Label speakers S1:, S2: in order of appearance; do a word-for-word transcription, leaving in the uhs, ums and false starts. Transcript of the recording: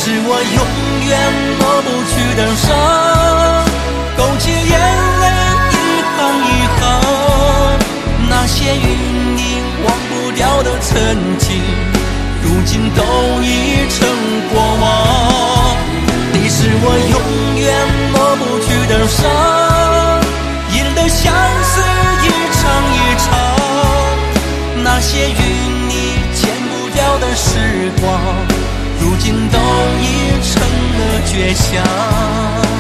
S1: 是我永远抹不去的伤，勾起眼泪一行一行，那些云影忘不掉的曾经，如今都已成过往。你是我永远抹不去的伤，印的相思一场一场，那些与你剪不掉的时光，如今都已成了绝响。